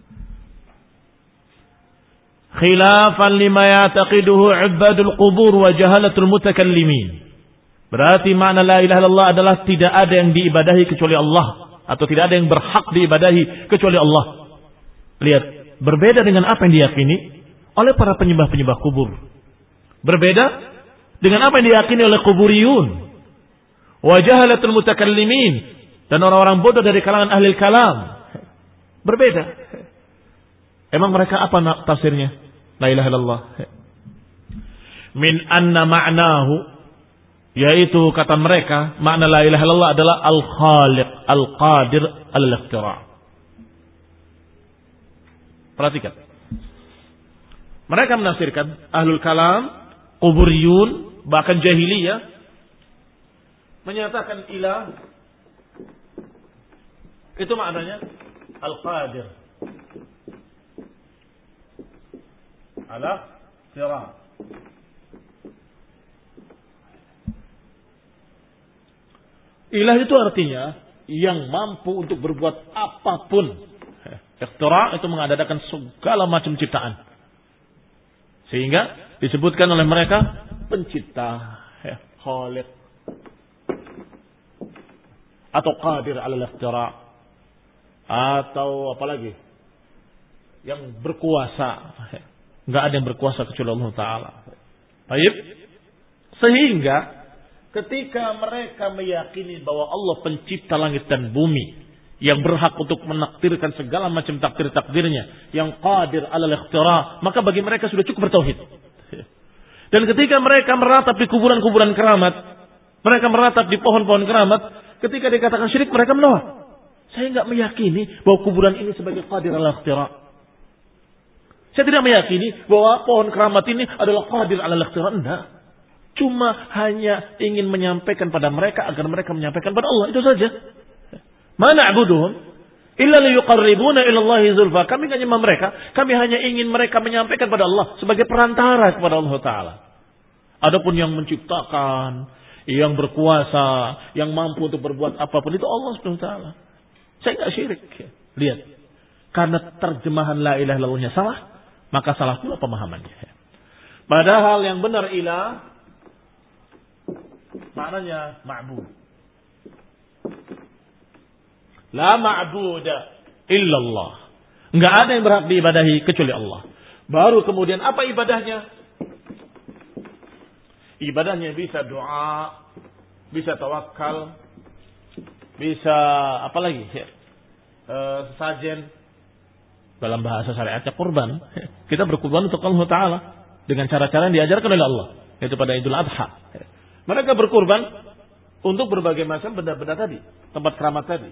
A: Khilafan lima ya'taqiduhu 'ibadul qubur wa jahalatul mutakallimin. Berarti makna la ilaha illallah adalah tidak ada yang diibadahi kecuali Allah, atau tidak ada yang berhak diibadahi kecuali Allah. Lihat, berbeda dengan apa yang diyakini oleh para penyembah-penyembah kubur. Berbeda dengan apa yang diyakini oleh kuburiyun. Wa jahalatul mutakallimin, dan orang-orang bodoh dari kalangan ahli kalam. Berbeda. Emang mereka apa tafsirnya? La ilaha illallah. Min anna ma'nahu, yaitu kata mereka, makna la ilaha illallah adalah al-khaliq, al-qadir, al-ikhtira'. Perhatikan. Mereka menafsirkan ahlul kalam, kuburiyun, bahkan jahiliyah, menyatakan ilah itu maknanya al-qadir ala sirah. Ilah itu artinya yang mampu untuk berbuat apapun. Ikhtira' itu mengadakan segala macam ciptaan. Sehingga disebutkan oleh mereka pencipta, khaliq, atau qadir ala ikhtira', atau apa lagi, yang berkuasa. Enggak ada yang berkuasa kecuali Allah Ta'ala. Baik. Sehingga ketika mereka meyakini bahwa Allah pencipta langit dan bumi, yang berhak untuk menakdirkan segala macam takdir-takdirnya, yang qadir ala ikhtira', maka bagi mereka sudah cukup bertauhid. Dan ketika mereka meratap di kuburan-kuburan keramat, mereka meratap di pohon-pohon keramat, ketika dikatakan syirik mereka menolak. Saya enggak meyakini bahwa kuburan ini sebagai qadir ala ikhtira'. Saya tidak meyakini bahwa pohon keramat ini adalah qadir ala ikhtira'. Enggak. Cuma hanya ingin menyampaikan pada mereka agar mereka menyampaikan pada Allah. Itu saja. Ma na'buduhum illa liyuqarribuna ila Allahi zulfa. Kami hanya mereka, kami hanya ingin mereka menyampaikan pada Allah sebagai perantara kepada Allah Ta'ala. Adapun yang menciptakan, yang berkuasa, yang mampu untuk berbuat apapun, itu Allah Subhanahu wa taala. Saya enggak syirik. Lihat. Karena terjemahan la ilaha illallahnya salah, maka salah pula pemahamannya. Padahal yang benar ilah maknanya ma'bud. La ma'buda illallah. Enggak ada yang berhak diibadahi kecuali Allah. Baru kemudian apa ibadahnya? Ibadahnya bisa doa, bisa tawakal, bisa apa lagi? E, sesajen dalam bahasa syariatnya kurban. Kita berkurban untuk Allah Ta'ala dengan cara-cara yang diajarkan oleh Allah, yaitu pada Idul Adha. Mereka berkurban untuk berbagai macam benda-benda tadi, tempat keramat tadi,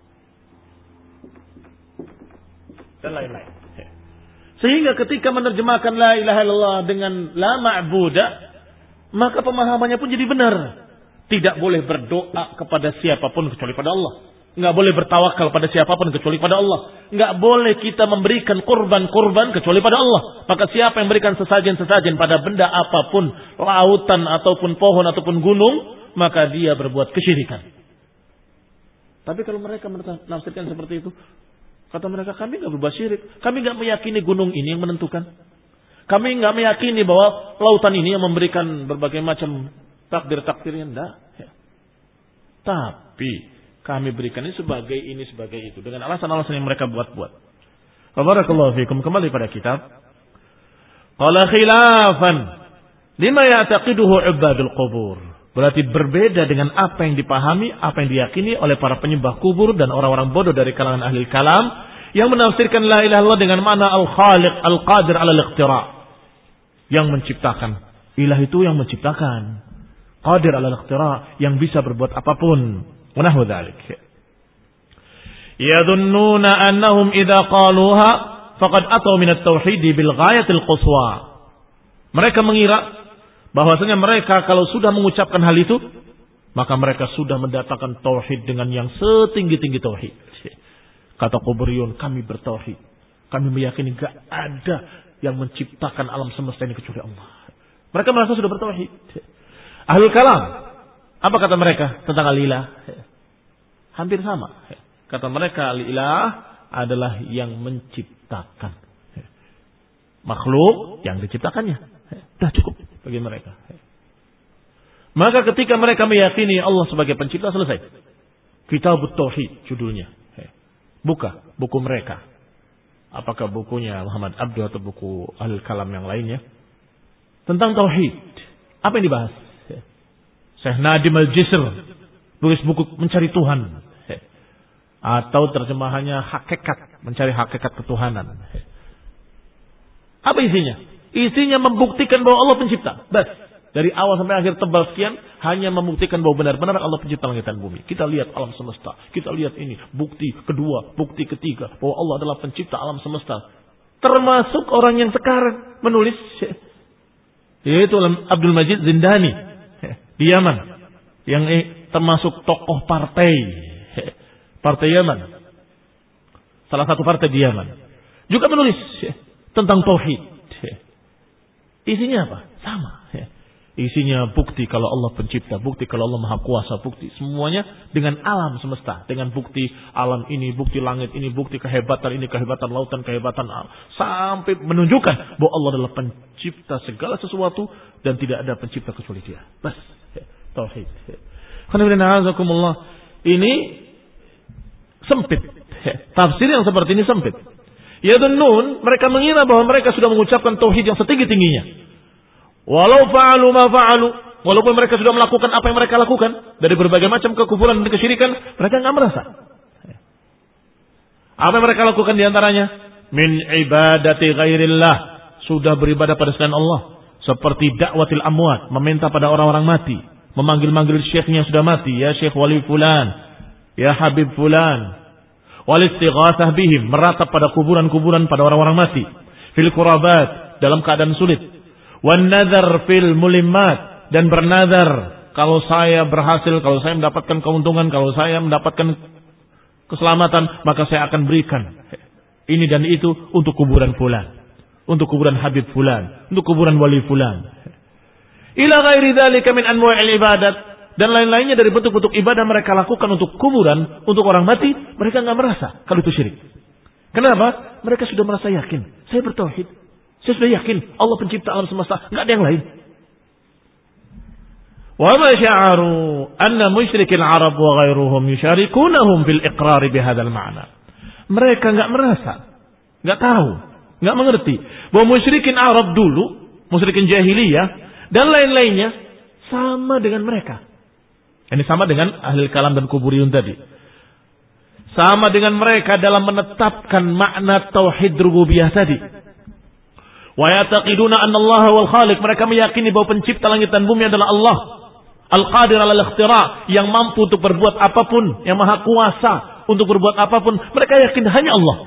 A: dan lain-lain. Sehingga ketika menerjemahkan la ilaha illallah dengan la ma'buda, maka pemahamannya pun jadi benar. Tidak boleh berdoa kepada siapapun kecuali pada Allah. Enggak boleh bertawakal pada siapapun kecuali pada Allah. Enggak boleh kita memberikan kurban-kurban kecuali pada Allah. Maka siapa yang memberikan sesajen-sesajen pada benda apapun, lautan ataupun pohon ataupun gunung, maka dia berbuat kesyirikan. Tapi kalau mereka menafsirkan seperti itu, kata mereka, kami enggak berbuat syirik. Kami enggak meyakini gunung ini yang menentukan. Kami enggak meyakini bahwa lautan ini yang memberikan berbagai macam takdir-takdirnya. Enggak. Ya. Tapi kami berikan ini sebagai ini, sebagai itu. Dengan alasan-alasan yang mereka buat-buat. Barakallahu fikum. Kembali pada kitab. Qala khilafan lima ya'taqiduhu ibadul qubur. Berarti berbeda dengan apa yang dipahami, apa yang diyakini oleh para penyembah kubur dan orang-orang bodoh dari kalangan ahli kalam yang menafsirkan la ilaha illallah dengan makna al-khaliq, al-qadir ala al-iqtira. Yang menciptakan. Ilah itu yang menciptakan. Qadir ala al-iqtira, yang bisa berbuat apapun. ونحو ذلك يظنون أنهم إذا قالوها فقد أتوا من التوحيد بالغاية القصوى. Mereka mengira bahwasanya mereka kalau sudah mengucapkan hal itu, maka mereka sudah mendatangkan tauhid dengan yang setinggi-tinggi tauhid. Kata kuburiyun, kami bertauhid, kami meyakini gak ada yang menciptakan alam semesta ini kecuali Allah. Mereka merasa sudah bertauhid. Ahlul kalam, apa kata mereka tentang al-ilah? Hampir sama. Kata mereka al-ilah adalah yang menciptakan. Makhluk yang diciptakannya. Dah cukup bagi mereka. Maka ketika mereka meyakini Allah sebagai pencipta, selesai. Kitabut Tauhid judulnya. Buka buku mereka. Apakah bukunya Muhammad Abdul atau buku Al-Kalam yang lainnya. Tentang Tauhid. Apa yang dibahas? Syekh Nadim Al-Jisr tulis buku Mencari Tuhan, atau terjemahannya Hakikat, Mencari Hakikat Ketuhanan. Apa isinya? Isinya membuktikan bahwa Allah pencipta. Bas, dari awal sampai akhir tebal sekian, hanya membuktikan bahwa benar-benar Allah pencipta langit dan bumi. Kita lihat alam semesta, kita lihat ini, bukti kedua, bukti ketiga bahwa Allah adalah pencipta alam semesta. Termasuk orang yang sekarang menulis, yaitu Abdul Majid Zindani di Yaman, yang termasuk tokoh partai partai Yaman, salah satu partai di Yaman, juga menulis tentang tauhid. Isinya apa? Sama. Isinya bukti kalau Allah pencipta, bukti kalau Allah maha kuasa, bukti semuanya dengan alam semesta, dengan bukti alam ini, bukti langit ini, bukti kehebatan ini, kehebatan lautan, kehebatan alam, sampai menunjukkan bahwa Allah adalah pencipta segala sesuatu dan tidak ada pencipta kecuali Dia. Bas, tauhid. Ini sempit. Tafsir yang seperti ini sempit. Yadhunnun, mereka mengira bahwa mereka sudah mengucapkan tauhid yang setinggi-tingginya. Walau fa'alu ma fa'alu, walaupun mereka sudah melakukan apa yang mereka lakukan dari berbagai macam kekufuran dan kesyirikan, mereka enggak merasa. Apa yang mereka lakukan di antaranya? Min ibadati ghairillah, sudah beribadah pada selain Allah, seperti dakwatil amwat, meminta pada orang-orang mati, memanggil-manggil syekhnya yang sudah mati, ya Syekh Wali fulan, ya Habib fulan. Wal istighatsah bihim, meratap pada kuburan-kuburan pada orang-orang mati. Fil qurabat, dalam keadaan sulit. Wan nazar fil mulimmat, dan bernazar, kalau saya berhasil, kalau saya mendapatkan keuntungan, kalau saya mendapatkan keselamatan, maka saya akan berikan ini dan itu untuk kuburan fulan, untuk kuburan Habib fulan, untuk kuburan wali fulan. Ila ghairi dzalika min anwa'il ibadat, dan lain-lainnya dari bentuk-bentuk ibadah mereka lakukan untuk kuburan, untuk orang mati, mereka enggak merasa kalau itu syirik. Kenapa? Mereka sudah merasa yakin, saya bertauhid. Saya sudah yakin Allah pencipta alam semesta, enggak ada yang lain. Wa ma sya'aru anna musyrikin Arab wa ghairuhum yusyarikunahum fil iqrar bi hadzal ma'na. Mereka enggak merasa, enggak tahu, enggak mengerti bahwa musyrikin Arab dulu, musyrikin jahiliyah dan lain-lainnya sama dengan mereka. Ini sama dengan ahli kalam dan kuburiyun tadi. sama dengan mereka dalam menetapkan makna tauhid rububiyah tadi. Wa yataqiduna anna Allah wal khaliq, mereka meyakini bahwa pencipta langit dan bumi adalah Allah. Al-Qadir al-Ikhtira, yang mampu untuk berbuat apapun, yang maha kuasa untuk berbuat apapun. Mereka yakin hanya Allah.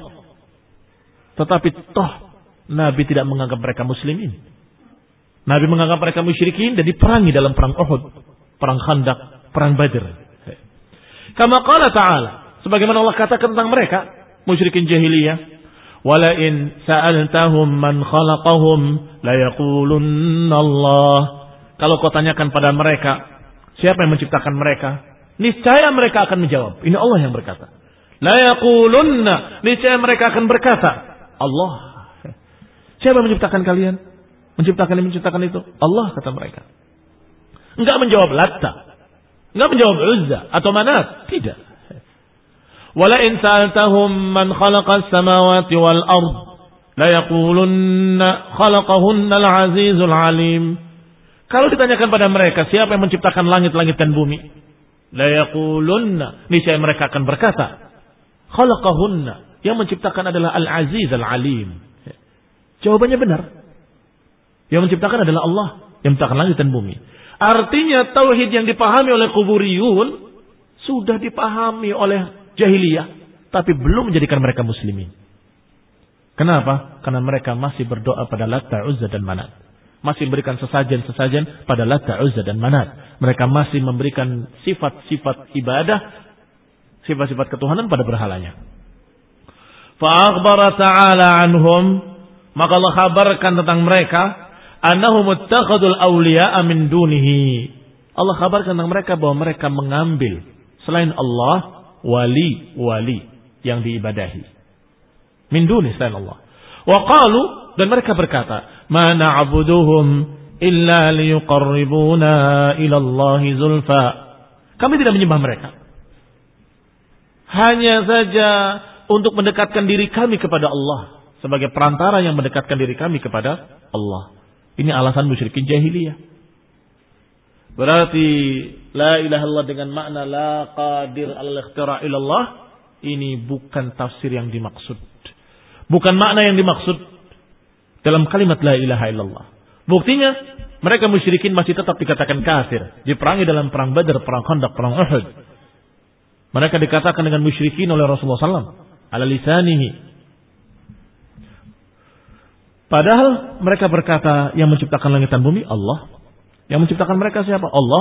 A: Tetapi toh Nabi tidak menganggap mereka muslimin. Nabi menganggap mereka musyrikin dan diperangi dalam perang Uhud, perang Khandaq, perang Badr. Kama qala ta'ala, sebagaimana Allah katakan tentang mereka musyrikin jahiliyah, wala in sa'altahum man khalaqahum la yaqulunna Allah. Kalau kau tanyakan pada mereka siapa yang menciptakan mereka, niscaya mereka akan menjawab, ini Allah yang berkata. La yaqulunna, niscaya mereka akan berkata, Allah. Siapa yang menciptakan kalian? Menciptakan ini, menciptakan itu? Allah, kata mereka. Enggak menjawab Latta, enggak menjawab Uzza atau Manat, tidak. Wala in sa'altahum man khalaqas samawati wal ard la yaqulunna khalaqahunna al-azizul alim. Kalau ditanyakan pada mereka siapa yang menciptakan langit-langit dan bumi, la yaqulunna, niscaya mereka akan berkata, khalaqahunna, yang menciptakan adalah al-aziz al-alim. Jawabannya benar. Yang menciptakan adalah Allah, yang menciptakan langit dan bumi. Artinya tauhid yang dipahami oleh kuburiyun sudah dipahami oleh jahiliyah, tapi belum menjadikan mereka muslimin. Kenapa? Karena mereka masih berdoa pada Latta, Uzza dan Manat. Masih memberikan sesajen-sesajen pada Latta, Uzza dan Manat. Mereka masih memberikan sifat-sifat ibadah, sifat-sifat ketuhanan pada berhalanya. Fa akhbara ta'ala anhum, maka Allah kabarkan tentang mereka, annahum ittakhadul awliya'a min dunihi. Allah kabarkan tentang mereka bahwa mereka mengambil selain Allah wali-wali yang diibadahi. Min duni, selain Allah. Wa qalu, dan mereka berkata, ma na'buduhum illa liyuqarribuna ila Allahi zulfa. Kami tidak menyembah mereka hanya saja untuk mendekatkan diri kami kepada Allah, sebagai perantara yang mendekatkan diri kami kepada Allah. Ini alasan musyrikin jahiliyah. Berarti la ilaha illallah dengan makna la qadir al-ikhtira ilallah, ini bukan tafsir yang dimaksud, bukan makna yang dimaksud dalam kalimat la ilaha illallah. Buktinya mereka musyrikin masih tetap dikatakan kafir, diperangi dalam perang Badar, perang Khandaq, perang Uhud. Mereka dikatakan dengan musyrikin oleh Rasulullah sallallahu alaihi wasallam ala lisanihi. Padahal mereka berkata yang menciptakan langit dan bumi Allah. Yang menciptakan mereka siapa? Allah.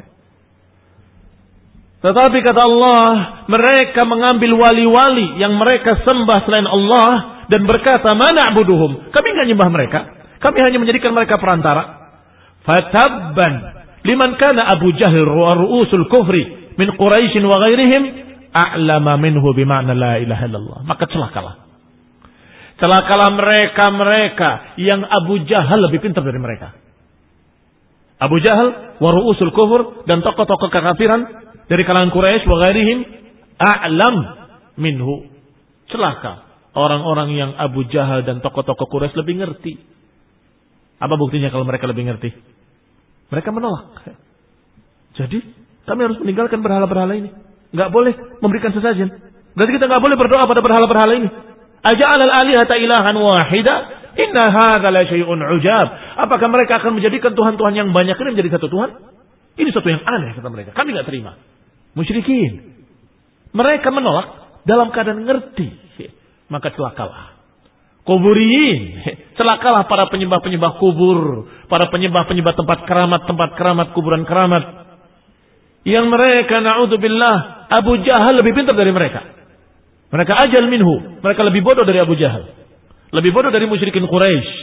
A: Tetapi kata Allah, mereka mengambil wali-wali yang mereka sembah selain Allah dan berkata, ma na'buduhum, kami enggak nyembah mereka, kami hanya menjadikan mereka perantara. Fatabban liman kana Abu Jahal wa ru'usul kufri min Quraisy wa ghairihim a'lama minhu bima'na la ilaha illallah. Maka celakalah. Celakalah mereka-mereka yang Abu Jahal lebih pintar dari mereka. Abu Jahal wa ru'usul kufur, dan tokoh-tokoh kekafiran dari kalangan Quraisy wa ghairihim a'lam minhu. Celaka orang-orang yang Abu Jahal dan tokoh-tokoh Quraisy lebih ngerti. Apa buktinya kalau mereka lebih ngerti? Mereka menolak. Jadi kami harus meninggalkan berhala-berhala ini. Enggak boleh memberikan sesajen. Berarti kita enggak boleh berdoa pada berhala-berhala ini. Aja'al al-alihata ilahan wahida, inna hadza la syai'un ujab. Apakah mereka akan menjadikan tuhan-tuhan yang banyak ini menjadi satu tuhan? Ini satu yang aneh, kata mereka. Kami enggak terima. Musyrikin. Mereka menolak dalam keadaan ngerti. Maka celakalah kuburiyin, celakalah para penyembah-penyembah kubur, para penyembah-penyembah tempat keramat, tempat keramat, kuburan keramat. Yang mereka, na'udzubillah, Abu Jahal lebih pintar dari mereka. Mereka ajal minhu, mereka lebih bodoh dari Abu Jahal, lebih bodoh dari musyrikin Quraisy.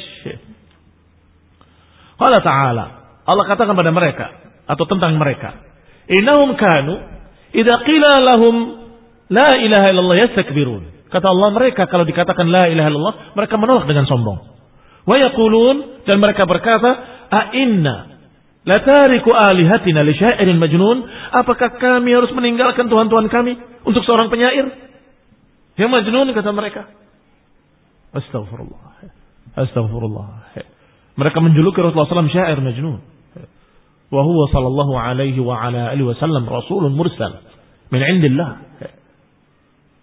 A: Allah Ta'ala, Allah katakan pada mereka atau tentang mereka, innahum kanu idza qila lahum la ilaha illallah yastakbirun. Kata Allah, mereka kalau dikatakan la ilaha illallah, mereka menolak dengan sombong. Wa yaqulun, dan mereka berkata, a inna la tariku alihatina li syairin majnun. Apakah kami harus meninggalkan tuhan-tuhan kami untuk seorang penyair yang majnun, kata mereka. Astagfirullah. Astagfirullah. Mereka menjuluki Rasulullah sallallahu alaihi wasallam syair majnun. Wa huwa sallallahu alaihi wa ala alihi wasallam rasulun mursal min indillah.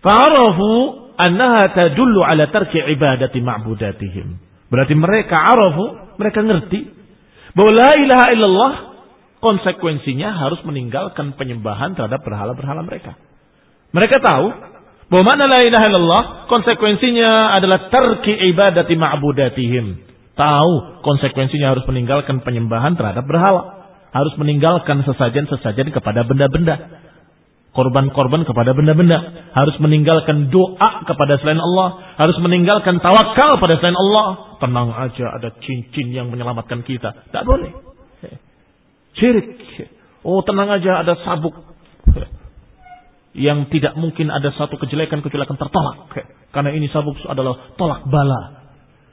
A: Fa'arafu annaha tadullu ala tarki ibadati ma'budatihim. Berarti mereka arafu, mereka ngerti bahwa la ilaha illallah konsekuensinya harus meninggalkan penyembahan terhadap berhala-berhala mereka. Mereka tahu bahwa mana la ilaha illallah konsekuensinya adalah tarki ibadati ma'budatihim. Tahu konsekuensinya harus meninggalkan penyembahan terhadap berhala. Harus meninggalkan sesajen-sesajen kepada benda-benda. Korban-korban kepada benda-benda. Harus meninggalkan doa kepada selain Allah. Harus meninggalkan tawakal pada selain Allah. Tenang aja, ada cincin yang menyelamatkan kita. Tak boleh. Syirik. Oh, tenang aja, ada sabuk yang tidak mungkin ada satu kejelekan kecuali akan tertolak. Karena ini sabuk adalah tolak bala.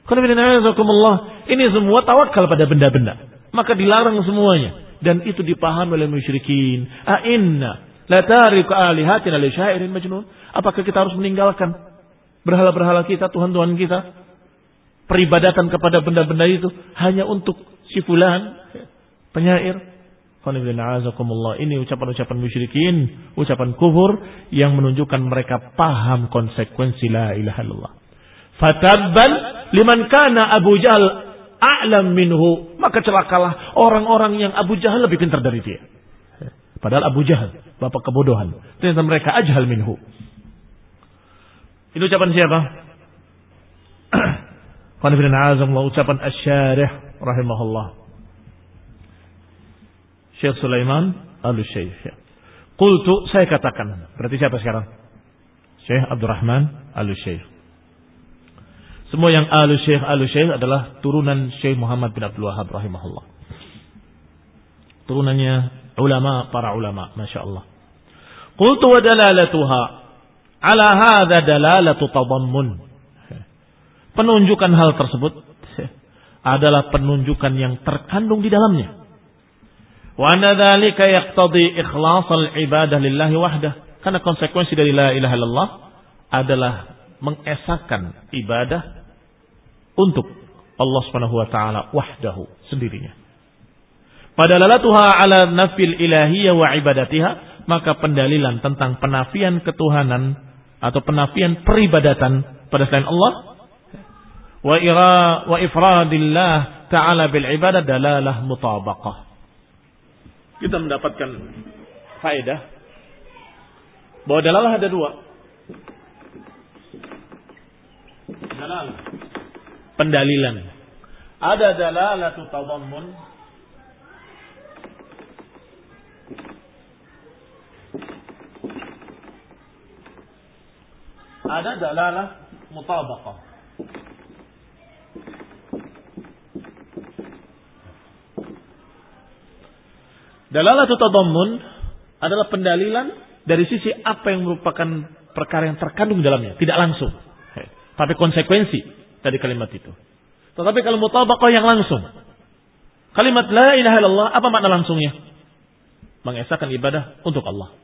A: Ini semua tawakal pada benda-benda. Maka dilarang semuanya. Dan itu dipahami oleh musyrikin. A'inna la tariku alihatina li syairin majnun. Apakah kita harus meninggalkan berhala-berhala kita, Tuhan-Tuhan kita, peribadatan kepada benda-benda itu hanya untuk si fulan, penyair? Ini ucapan-ucapan musyrikin, ucapan kufur yang menunjukkan mereka paham konsekuensi la ilaha illallah. Fatabban liman kana Abu Jahal a'lam minhu. Maka celakalah orang-orang yang Abu Jahal lebih pintar dari dia. Padahal Abu Jahal, bapak kebodohan. Ternyata mereka ajhal minhu. Ini ucapan siapa? Ucapan Asy-Syarih rahimahullah, Syekh Sulaiman Al-Syekh. Qultu, saya katakan. Berarti siapa sekarang? Syekh Abdurrahman Al-Syekh. Semua yang Al-Syekh Al-Syekh adalah turunan Syekh Muhammad bin Abdul Wahhab rahimahullah. Turunannya ulama, para ulama, Masya Allah. Qultu wa dalalatuha ala hadha dalalatu tadammun. Penunjukan hal tersebut adalah penunjukan yang terkandung di dalamnya. Wa anna dzalika yaqtadi ikhlashal ibadah lillahi wahdah. Karena konsekuensi dari la ilaha illallah adalah mengesahkan ibadah untuk Allah Subhanahu wa taala wahdahu, sendirinya. Padahlalatuha ala nafil ilahiyah wa ibadatiha, maka pendalilan tentang penafian ketuhanan atau penafian peribadatan pada selain Allah wa ira wa ifradillah ta'ala bil ibadah dalalah mutabaqah. Kita mendapatkan faedah bahwa dalalah ada dua. Dalalah, pendalilan. Ada dalalatu tadammun, ada dalalah mutabaqah. Dalalatu tadammun adalah pendalilan dari sisi apa yang merupakan perkara yang terkandung di dalamnya, tidak langsung, tapi konsekuensi dari kalimat itu. Tetapi kalau mutabaqah yang langsung, kalimat la ilaha illallah, apa makna langsungnya? Mengesahkan ibadah untuk Allah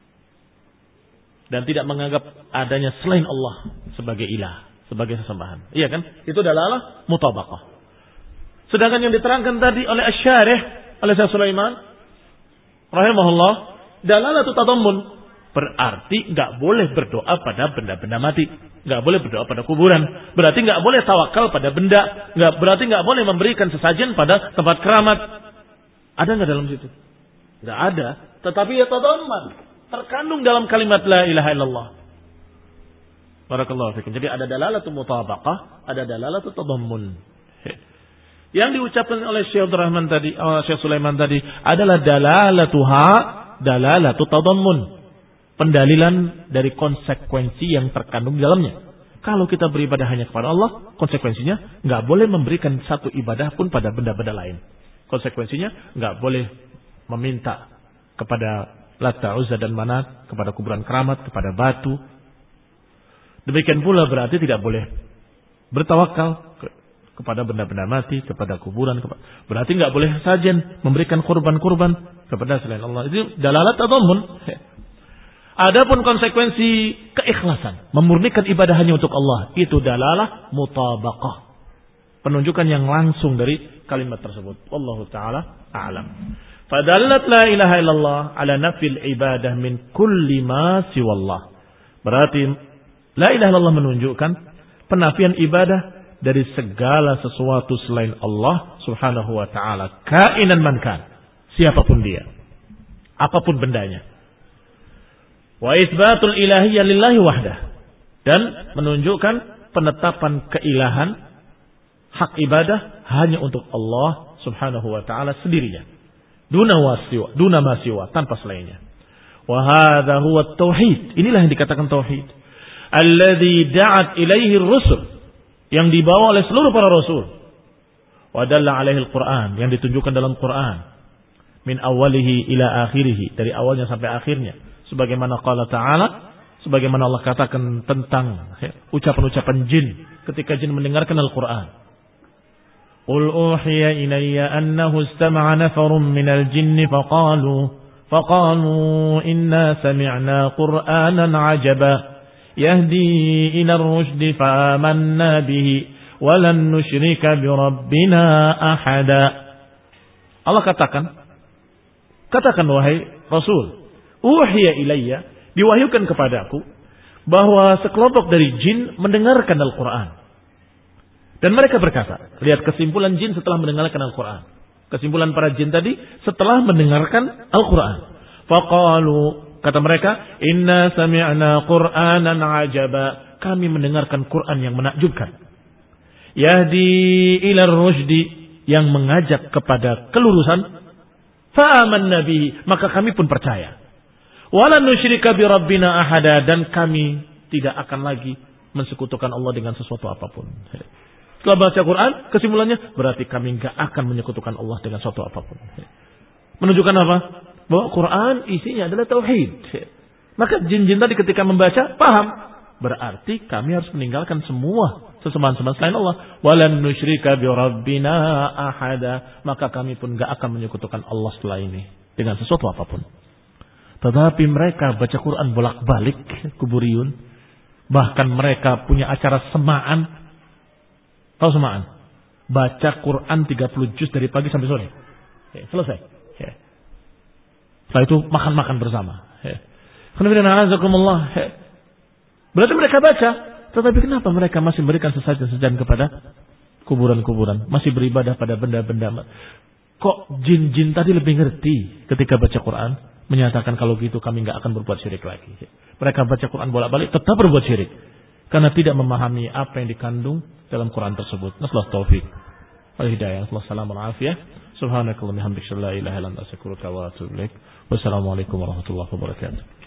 A: dan tidak menganggap adanya selain Allah sebagai ilah, sebagai sesembahan. Iya kan? Itu dalalah mutabaqah. Sedangkan yang diterangkan tadi oleh Asy-Syarih, oleh Syekh Sulaiman rahimahullah, dalalatu tadammun, berarti enggak boleh berdoa pada benda-benda mati, enggak boleh berdoa pada kuburan, berarti enggak boleh tawakal pada benda, enggak berarti enggak boleh memberikan sesajen pada tempat keramat. Ada enggak dalam situ? Enggak ada, tetapi ya tadamman, terkandung dalam kalimat la ilaha illallah. Barakallahu fikum. Jadi ada dalalatu mutabaqah, ada dalalatu tadammun. Yang diucapkan oleh Syekh Abdurrahman tadi, oh, Syekh Sulaiman tadi adalah dalalatuha, dalalatu tadammun, pendalilan dari konsekuensi yang terkandung di dalamnya. Kalau kita beribadah hanya kepada Allah, konsekuensinya nggak boleh memberikan satu ibadah pun pada benda-benda lain. Konsekuensinya nggak boleh meminta kepada Lata, Uzza dan Manat, kepada kuburan keramat, kepada batu. Demikian pula berarti tidak boleh bertawakal kepada benda-benda mati, kepada kuburan, kepada... berarti nggak boleh sajen memberikan kurban-kurban kepada selain Allah. Itu dalalat tadammun. Adapun konsekuensi keikhlasan, memurnikan ibadah hanya untuk Allah, itu dalalah mutabaqah, penunjukan yang langsung dari kalimat tersebut. Wallahu taala a'lam. Fadallat la ilaha illallah ala nafil ibadah min kulli ma siwallah. Berarti la ilaha illallah menunjukkan penafian ibadah dari segala sesuatu selain Allah Subhanahu wa taala, kainan man kan, siapapun dia, apapun bendanya. Wa itsbatul ilahiyyah lillahi wahdah, dan menunjukkan penetapan keilahan hak ibadah hanya untuk Allah Subhanahu wa taala sendirinya. Duna wasiwa, duna masiwa, tanpa selainnya. Wa hadza huwa tauhid. Inilah yang dikatakan tauhid. Alladzi da'at ilaihi ar-rusul, yang dibawa oleh seluruh para rasul. Wa dalla alaihi al-Qur'an, yang ditunjukkan dalam Quran. Min awwalihi ila akhirih, dari awalnya sampai akhirnya. Sebagaimana qala ta'ala, sebagaimana Allah katakan tentang ucapan-ucapan jin ketika jin mendengarkan Al-Qur'an. Qul uhiya ilayya annahu istama'a nafarun minal jinni faqalu faqalu inna sami'na qur'anan 'ajaba yahdi ila ar-rusydi faamanna bihi wa lan nusyrika bi rabbina ahada. Allah katakan, katakan wahai Rasul, uhiya ilayya, diwahyukan kepadaku bahwa sekelompok dari jin mendengarkan Al-Qur'an. Dan mereka berkata, lihat kesimpulan jin setelah mendengarkan Al-Qur'an. Kesimpulan para jin tadi setelah mendengarkan Al-Qur'an. Faqalu, kata mereka, inna sami'na qur'anan 'ajaba, kami mendengarkan Quran yang menakjubkan. Yahdi ila ar-rusydi, yang mengajak kepada kelurusan. Fa'amanna bihi, maka kami pun percaya. Walan nusyrika bi rabbina ahada, dan kami tidak akan lagi mensekutukan Allah dengan sesuatu apapun. Setelah baca Quran, kesimpulannya berarti kami enggak akan menyekutukan Allah dengan sesuatu apapun. Menunjukkan apa? Bahwa Quran isinya adalah tauhid. Maka jin-jin tadi ketika membaca paham, berarti kami harus meninggalkan semua sesembahan-sembahan selain Allah. Walan nusyrika bi rabbina ahada, maka kami pun enggak akan menyekutukan Allah setelah ini dengan sesuatu apapun. Tetapi mereka baca Quran bolak-balik, kuburiyun. Bahkan mereka punya acara semaan. Tahu semaan? Baca Quran tiga puluh juz dari pagi sampai sore. Ya, selesai. Ya. Setelah itu makan-makan bersama. Ya. Berarti mereka baca. Tetapi kenapa mereka masih memberikan sesajen-sesajen kepada kuburan-kuburan? Masih beribadah pada benda-benda. Kok jin-jin tadi lebih ngerti ketika baca Quran? Menyatakan kalau gitu kami nggak akan berbuat syirik lagi. Mereka baca Quran bolak-balik tetap berbuat syirik karena tidak memahami apa yang dikandung dalam Quran tersebut. Nasallahu taufik wal hidayah. Wassalamu alaikum. Subhanakallahumma hamdika la ilaha illa anta astaghfiruka wa atubu ilaik. Wassalamualaikum warahmatullahi wabarakatuh.